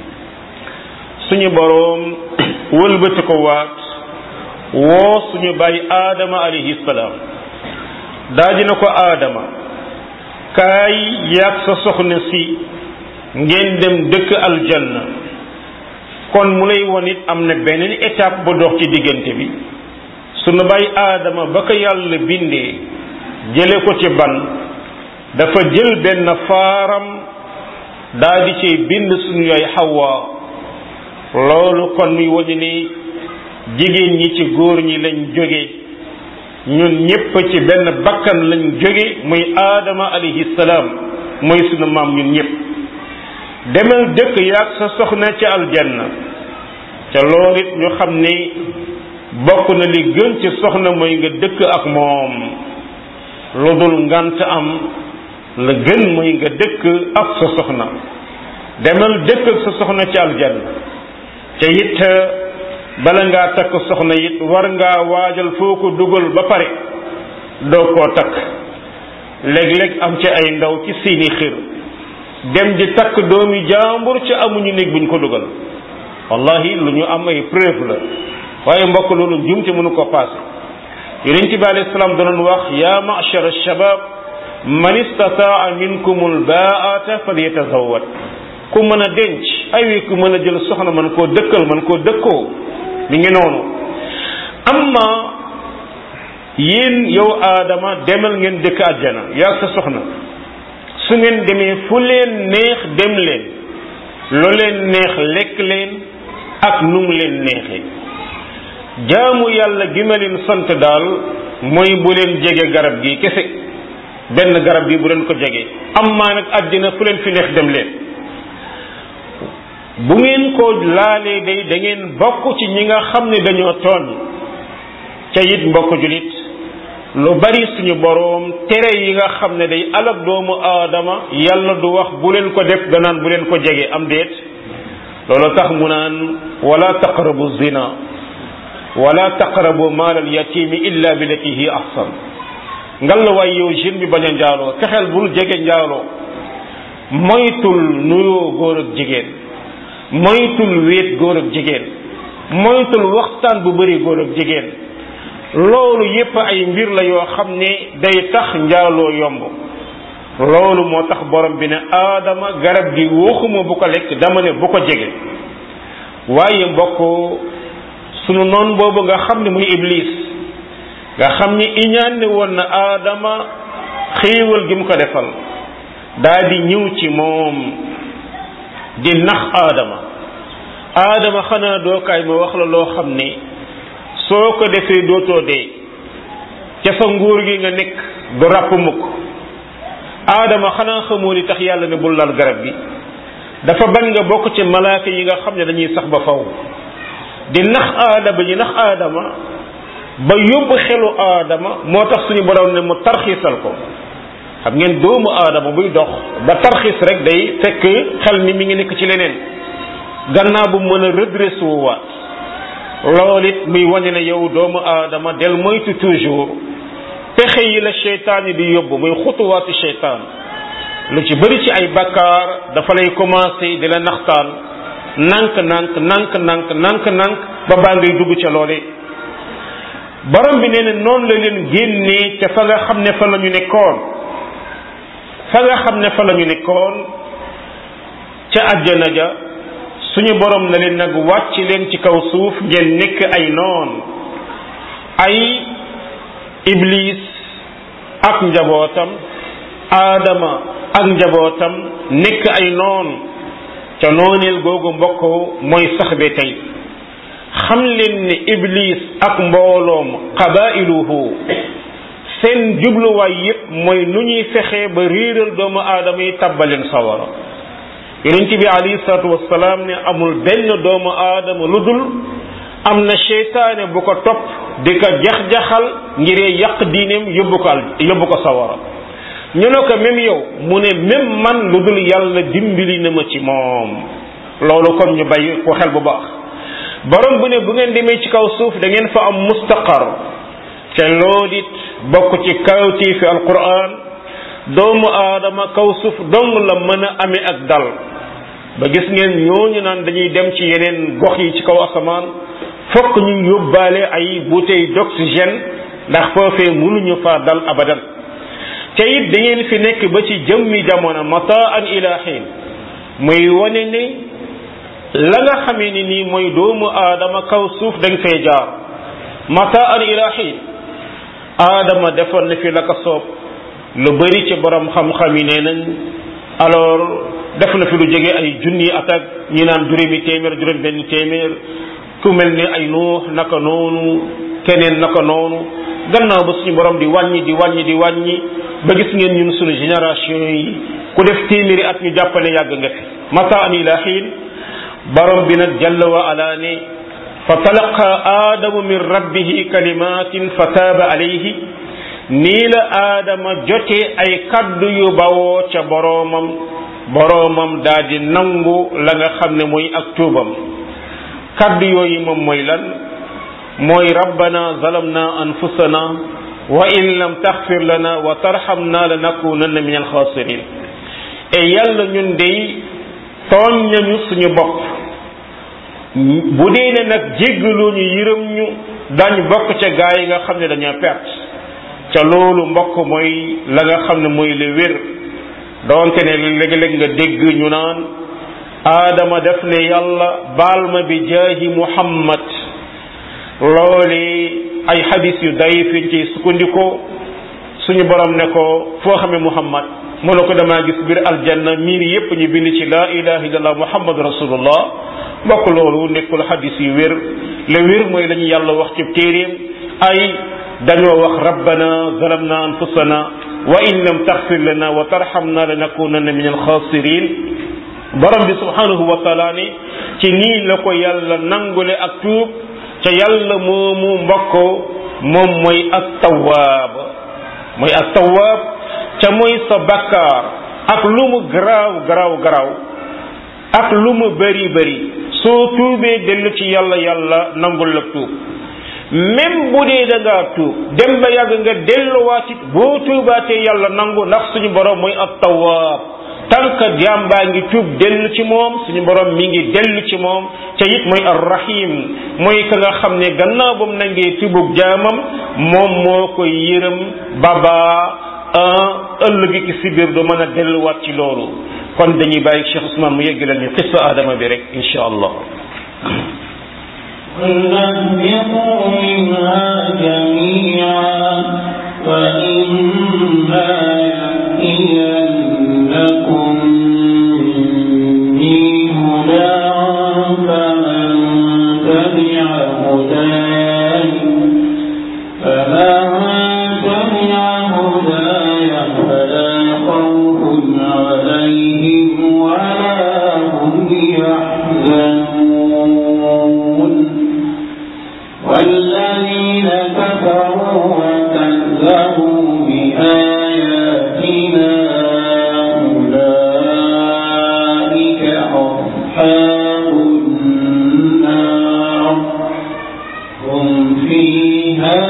suñu borom wëlbati ko waat woo suñu bàyyi aadama alayhi salaam daa dina ko aadama kaay yaag sa soxna si ngeen dem dëkk aljanna. kon mu lay won it am na beneen étape bu dox ci diggante bi. sunu bàyyi aadama ba ko yàlla bindee jële ko ci ban dafa jël benn faaram daa di ci bind suñu yaay Hawa. loolu kon muy wañu ni jigéen ñi ci góor ñi lañ jóge ñun ñépp ci benn bakkan lañ jóge muy aadama alayhi salaam mooy sunu maam ñun ñépp. demal dëkk yaag sa soxna ci aljanna ca loolu it ñu xam ni bokk na li gën ci soxna mooy nga dëkk ak moom lu dul ngant am la gën mooy nga dëkk ak sa soxna. demal dëkk ak sa soxna ci aljanna te it bala ngaa takk soxna it war ngaa waajal foo ko dugal ba pare doo koo takk. léeg-léeg am ci ay ndaw ci seeni xir dem di takk doomi jaambur ci amuñu néeg buñ ko dugal wallahi lu ñu am ay preuve la waaye mbokk loolu njumte mënu ko passé. yonent bi alayhi salaam doon wax ya ma'shar ash-shabab man istataa minkumul baa'ata falyatazawwaj. ku mën a denc ay wi ku mën a jël soxna mën koo dëkkal mën koo dëkkoo mi ngi noonu. amma yéen yow aadama demal ngeen dëkk àjjana yaa sa soxna su ngeen demee fu leen neex dem leen lu leen neex lekk leen ak nu mu leen neexee. jaamu yàlla gi ma leen sant daal mooy bu leen jege garab gi kese benn garab bi bu leen ko jege amma nag àddina fu leen fi neex dem leen. bu ngeen ko laalee day da ngeen bokk ci ñi nga xam ne dañoo tooñ ca it mbokk julit lu bari suñu boroom tere yi nga xam ne day alak doomu aadama yàlla du wax bu leen ko def danaan bu leen ko jege am déet. loolu tax mu naan wala taqrabu zina wala taqrabu maalal yatimi illa billati hi ahsan. ngal la waay yow jeune bi bañ a njaaloo fexeel bul jege njaaloo moytul nuyoo góor ak jigéen moytul wéet góor ak jigéen moytul waxtaan bu bari góor ak jigéen. loolu yépp ay mbir la yoo xam ne day tax njaaloo yomb. loolu moo tax borom bi ne aadama garab gi waxuma bu ko lekk dama ne bu ko jege. waaye mbokk sunu noon boobu nga xam ne muy iblis nga xam ni iñaan ne woon na aadama xéewal gi mu ko defal daa di ñëw ci moom di nax aadama xanaa dookaay ma wax la loo xam ne soo ko defee dootoo dee ca sa nguur gi nga nekk du ràpp mukk. aadama xanaa xamoo li tax yàlla ne bul laal garab gi dafa bañ nga bokk ci malaaka yi nga xam ne dañuy sax ba faw di nax aadama ba yóbbu xelu aadama moo tax suñu borom ne mu tarxiisal ko. xam ngeen doomu aadama buy dox ba tarxiis rek day fekk xel mi ngi nekk ci leneen gannaaw bu mën a redressé wu waat. loolu it muy wane ne yow doomu aadama del moytu toujours pexe yi la seytaan yi di yóbbu muy xutuwaatu seytaan. lu ci bëri ci ay bakkaar dafa lay commencé di la naxtaan nank ba baa ngay dugg ca loole. borom bi nee na noonu la leen génnee ca fa nga xam ne fa la ñu nekkoon ca àjjana ja suñu borom na leen nag wàcc leen ci kaw suuf ngeen nekk ay noon. ay iblis ak njabootam aadama ak njabootam nekk ay noon ca nooneel googu mbokk mooy sax be tey xam leen ne iblis ak mbooloom qabailuhu seen jubluwaay yépp mooy nu ñuy fexee ba réeral doomu aadama yi tabbaleen sawara yonent bi alayhi salaatu wassalaam ne amul benn doomu aadama lu dul am na seytaane bu ko topp di ko jax-jaxal ngiree yàq diineem yóbbu ko sawara ñu ne ko même yow mu ne même man lu dul yàlla dimbali na ma ci moom loolu kon ñu bàyyi ko xel bu baax borom bu ne bu ngeen demee ci kaw suuf da ngeen fa am mustaqar te loolu it bokk ci kawti fi alquran doomu aadama kaw suuf dong la mën a amee ak dal ba gis ngeen ñooñu naan dañuy dem ci yeneen gox yi ci kaw asamaan fokk ñu yóbbaale ay bouteille d'oxygène ndax foofee mënuñu faa dal abadan te it da ngeen fi nekk ba ci jëmmi jamono mataan ila xiin muy wane ne la nga xamee ni nii mooy doomu aadama kaw suuf dañ fay jaar mataan ila xiin aadama defoon na fi la ko soob lu bari ci borom xam-xam yi nee nañ alors def na fi lu jege ay junni at ak ñi naan juróomi téeméer juróom benn téeméer ku mel ni ay nuux naka noonu keneen naka noonu gannaaw ba suñu borom di wàññi ba gis ngeen ñun suñu génération yi ku def téeméeri at ñu jàppale yàgg nga fi mataan ila xiin borom bi nag jalla wa ala ne fa talaqa aadamu min rabbihi kalimatin fa taaba alayhi nii la aadama jotee ay kaddu yu bawoo ca boroomam daal di nangu la nga xam ne mooy ak tuubam kaddu yooyu moom mooy lan mooy rabbana zalamna anfusana wa in lam taxfir lana wa tarhamna lanakunanna min alxaasirin e yàlla ñun dey tooñ nañu suñu bopp bu dee ne nag jéggaloo ñu yërëm ñu dañ bokk ca gaa yi nga xam ne dañoo perte ca loolu mbokk mooy la nga xam ne mooy le wér doonte ne léeg-léeg nga dégg ñu naan aadama def ne yàlla baal ma bi jaahi muhammad loole ay xadis yu dayif yi ci sukkandikoo suñu borom ne ko foo xamee muhammad mu ne ko damaa gis biir aljanna miir yépp ñu bind ci laa ilaha illallah muhammad rasulullah mbokk loolu nekkul xadis yu wér le wér mooy la ñu yàlla wax ci téeréem ay dañoo wax rabbana zalamna anfusana wa in lam taxfir lana wa tarhamna lanakunanna min alxaasirin borom bi subhanahu wa taala ne ci nii la ko yàlla nangule ak tuub ca yàlla moomu mbokk moom mooy at-tawwaab ca mooy sa bakkaar ak lu mu garaaw ak lu mu bari soo tuubee dellu ci yàlla nangul la tuub même bu dee da ngaa tuub dem ba yàgg nga delluwaat it boo tuubaatee yàlla nangu ndax suñu borom mooy at-tawwaab tànk jaam baa ngi tuub dellu ci moom suñu borom mi ngi dellu ci moom te it mooy ar-rahim mooy ka nga xam ne gannaaw ba mu nangee tubug jaamam moom moo koy yërëm ëllëg ki si biir du mën a delluwaat ci loolu kon dañuy bàyyi Cheikh Ousmane mu yeggalal ñu qissa Adama bi rek insha allah. اهبطوا منها جميعا فإما يأتينكم مني هدى فمن تبع هداي فلا خوف عليهم ولا هم يحزنون والذين كفروا وكذبوا بآياتنا أولئك أصحاب النار هم فيها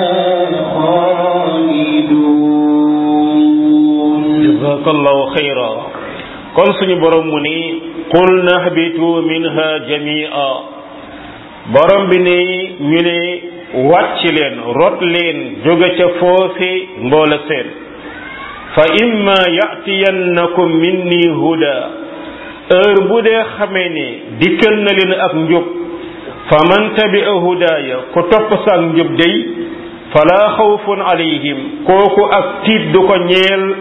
خالدون جزاك الله خيرا kon suñu borom mu ni qul nahbitu minha jami'a borom bi ne ñu ne wàcc leen rot leen jóge ca foofe mboola seen fa imma ya'tiyannakum minni huda heure bu dee xamee ne dikkal na leen ak njub fa man tabi'a hudaya ko topp sa ak njub day fala xawfun alayhim kooku ak tiit du ko ñeel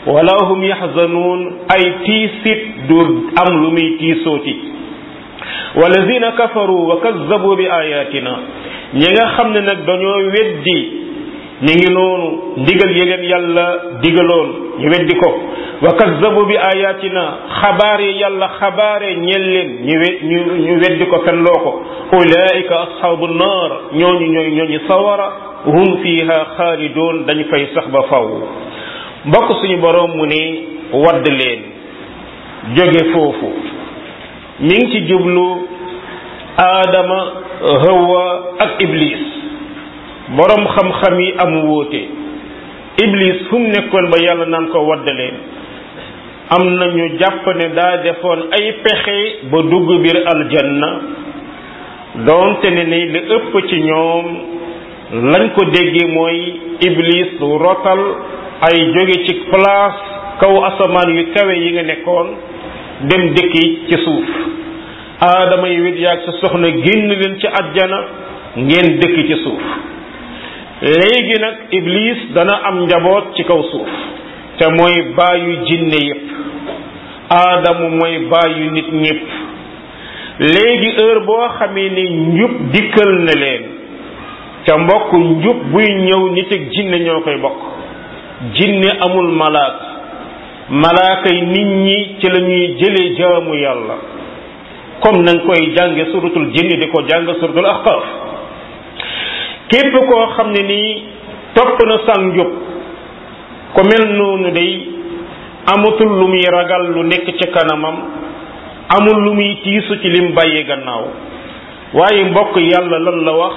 wala hum yaxzanuun ay tiisit du am lu muy tiisooti walladina kafaru wa kazzabu bi ayatina ñi nga xam ne nag dañoo weddi ñi ngi noonu ndigal yéleen yàlla digaloon ñu weddi ko wa kazzabu bi ayatina xabaare yàlla xabaare ñeel leen ñu weddi ko fenloo ko ulaika ashabu nnar ñooñu sawara hum fiha xaalidun dañ fay sax ba faw mbokk suñu boroom mu ne wadd leen jóge foofu mi ngi ci jublu aadama hawa ak iblis boroom xam-xam yi am wóote iblis fu mu nekkoon ba yàlla naan ko wadd leen am na ñu jàpp ne daa defoon ay pexe ba dugg biir aljanna doonte ne ni li ëpp ci ñoom lañ ko déggee mooy iblis rotal ay jóge ci place kaw asamaan yu kawe yi nga nekkoon dem dëkki ci suuf aadama yi wit yaag sa soxna génn leen ci àjjana ngeen dëkki ci suuf léegi nag iblis dana am njaboot ci kaw suuf te mooy baayu jinne yépp aadamu mooy baayu nit ñépp léegi heure boo xamee ni njub dikkal na leen ca mbokk njub buy ñëw nit ak jinne ñoo koy bokk jinne amul malaaka yi nit ñi ci la ñuy jëlee jaamu yàlla comme nañ koy jànge suratul jinni di ko jàng suratul ahqaf képp koo xam ne nii topp na sang njub ku mel noonu day amatul lu muy ragal lu nekk ci kanamam amul lu muy tiisu ci lim bàyyi gannaaw waaye mbokk yàlla lan la wax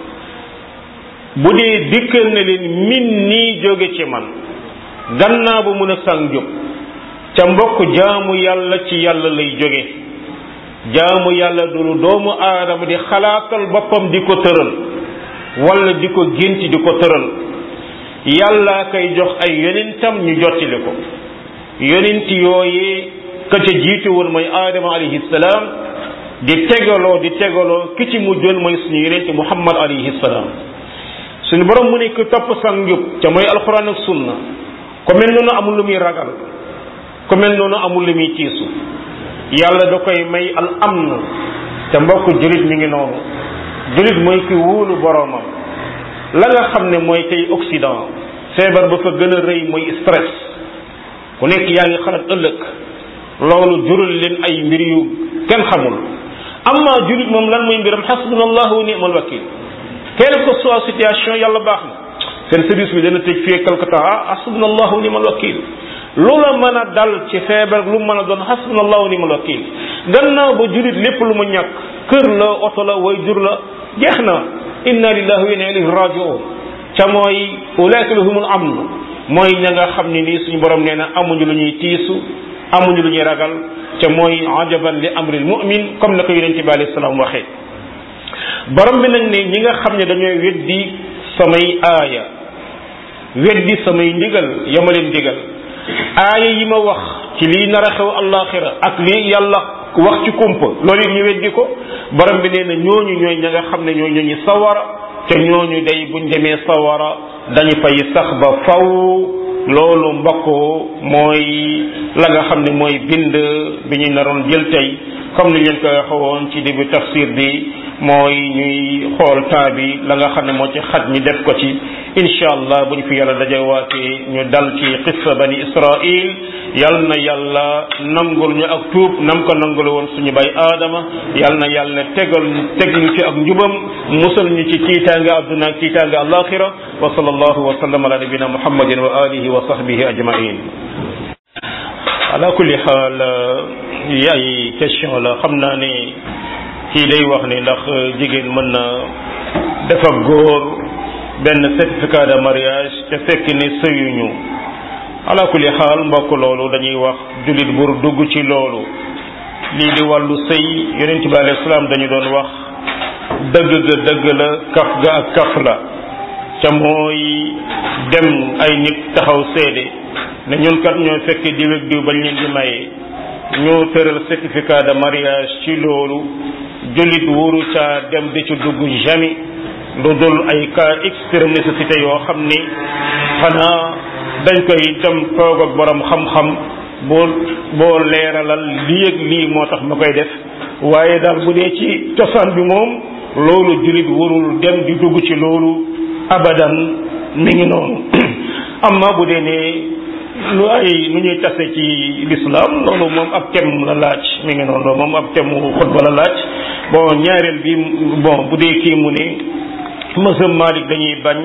bu dee dikkal na leen min nii jóge ci man gannaaw bu mun a sang njub ca mbokk jaamu yàlla ci yàlla lay jóge jaamu yàlla du doomu aadama di xalaatal boppam di ko tëral wala di ko gént di ko tëral yàlla kay jox ay yonentam ñu jottali ko yonent yooyee ka ca jiitu woon mooy aadama alayhi salaam di tegaloo ki ci mujjoon mooy suñu yonent muhammad alayhi salaam suñu borom mu ne ko topp sang njub ca mooy alxuraan ak sunna ku mel noonu amul lu muy ragal ku mel noonu amul lu muy tiisu yàlla da koy may al amn te mbokk julit mi ngi noonu julit mooy ki wóolu boromam la nga xam ne mooy tey Occident feebar ba fa gën a rëy mooy stress ku nekk yaa ngi xalaat ëllëg loolu jural leen ay mbir yu kenn xamul amma julit moom lan mooy mbiram hasbunallahu wa ni'mal wakil quelle que soit situation yàlla baax na seen service bi dana tëj fii quelque temps hasbunallahu wa ni'mal wakil loola mën a dal ci feebar lu mën a doon hasbunallahu wa ni'mal wakil gannaaw ba julit lépp lu mu ñàkk kër la oto la way jur la jeex na inna lillahi wa inna ilayhi raji'un ca mooy ulaika lahumul amn mooy ña nga xam ne nii suñu borom nee na amuñu lu ñuy tiisu amuñu lu ñuy ragal ca mooy ajaban li amril mu'min comme na ko yonente bi alayhi salaam waxee borom bi nag ne ñi nga xam ne dañooy weddi samay aaya weddi samay ndigal yama leen digal aaya yi ma wax ci lii nar a xew àllaaxira ak lii yàlla wax ci kumpa loolu it ñu weddi ko borom bi nee na ñooñu ñooy ña nga xam ne ñooy ñooñu sawara te ñooñu day buñ demee sawara dañu fay sax ba faw loolu mbokk mooy la nga xam ne mooy bind bi ñu naroon jël tey comme ni leen ko waxoon ci début tafsir bi mooy ñuy xool temps bi la nga xam ne moo ci xat ñi def ko ci incha allah bu ñu fi yàlla dajawaatee ñu dal ci qissa bani israil yal na yàlla nangul ñu ak tuub nam ko nangul woon suñu bay aadama yal na yàlla teg ñu ci ak njubam musal ñu ci tiitaanga adduna ak tiitaanga alaxira wa sallallahu wa sallam ala nabina muhammadin wa alihi wa sahbihi ajmain ala kulli xaal yaay question la xam naa ne kii day wax ni ndax jigéen mën na def ak góor benn certificat de mariage te fekk ne sëyuñu ala kulli xaal mbokk loolu dañuy wax jullit bur dugg ci loolu lii di wàllu sëy yonent bi alayhi salaam dañu doon wax dëgg ga dëgg la kaf ga ak kaf la ca mooy dem ay nit taxaw seede ne ñun kat ñoo fekk diw ak diw bañ leen di maye ñoo tëral certificat de mariage ci loolu jullit wóoru ca dem di ci dugg jamais lu dul ay cas extrême nécessité yoo xam ni xanaa dañ koy dem toog ak borom xam-xam boo leeralal lii ak lii moo tax ma koy def waaye daal bu dee ci cosaan bi moom loolu jullit warul dem di dugg ci loolu abadan mi ngi noonu amma bu dee ne nu ñuy tase ci l'islam loolu moom ab thème la laaj mi ngi noonu loolu moom ab thème xutba la laaj bon ñaareel bi bon bu dee kii mu ne mazhab Malik dañuy bañ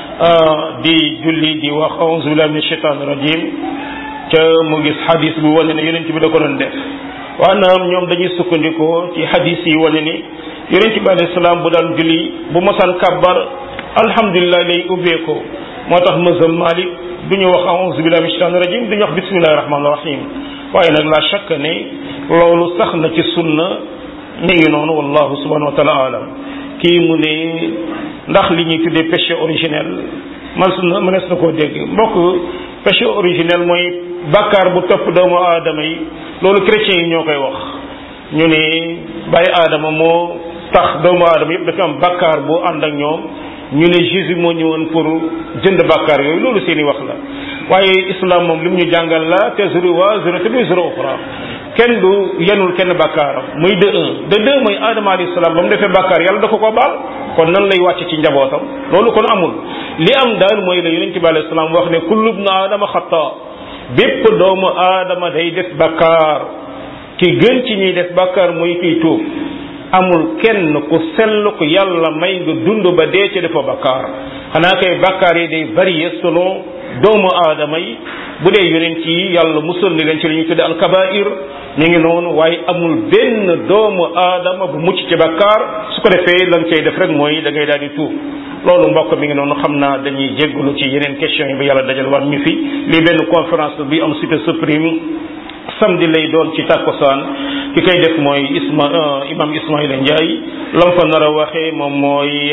di julli di wax a'uuzu billahi mina shaytaani rajim ca mu gis hadis bu wane ne yonent bi da ko doon def waaw naam ñoom dañuy sukkandikoo ci hadis yi wane ni yonent bi alayhi salaam bu daan julli bu mosaan kabbar alhamdulilah lay ubbeekoo moo tax mazhab Malik du ñu wax a'uuzu billahi mina shaytaani rajim du ñu wax bismillahi rahmaani rahim waaye nag la shakka ne loolu sax na ci sunna mi ngi noonu wallahu subhanahu wa taala alam kii mu ne ndax li ñuy tuddee péché originel mënees na koo dégg mbokk péché originel mooy bàkkaar bu topp doomu aadama yi loolu chrétiens yi ñoo koy wax ñu ne bàyyi aadama moo tax doomu aadama yëpp dafa am bàkkaar bu ànd ak ñoom ñu ne Jésus moo ñëwoon pour jënd bàkkaar yooyu loolu seeni wax la waaye islam moom li mu ñu jàngal la taziru waaziratun wizra uxraa kenn du yenul kenn bàkkaaram muy de deux mooy Adama alayhi salaam ba mu defee bàkkaar yàlla da ko baal kon nan lay wàcc ci njabootam loolu kon amul li am daal mooy la yonent bi alayhi salaam wax ne kullu ibnu aadama xataa bépp doomu aadama day def bàkkaar ki gën ci ñuy def bàkkaar mooy kiy tuub amul kenn ku sell ku yàlla may nga dund ba dee ci dafa bàkkaar xanaa kay bàkkaar yi day varier selon doomu aadama yi bu dee yonent yi yàlla musal ni leen ci li ñuy tudde alkabair mi ngi noonu waaye amul benn doomu aadama bu mucc ci bàkkaar su ko defee lan cay def rek mooy da ngay daal di tuub loolu mbokk mi ngi noonu xam naa dañuy jéggalu ci yeneen question yi ba yàlla dajal war ñu fi lii benn conférence bi am cité suprême samedi lay doon ci tàkkusaan ki koy def mooy imam Ismaïla Ndiaye lam fa nar a waxee moom mooy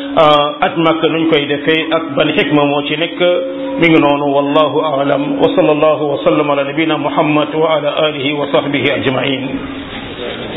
at Makka nuñ koy defee ak ban xikma moo ci nekk mi ngi noonu wallahu a'lam wa sallallahu wa sallam ala nabina Muhammad wa ala alihi wa sahbihi ajma'in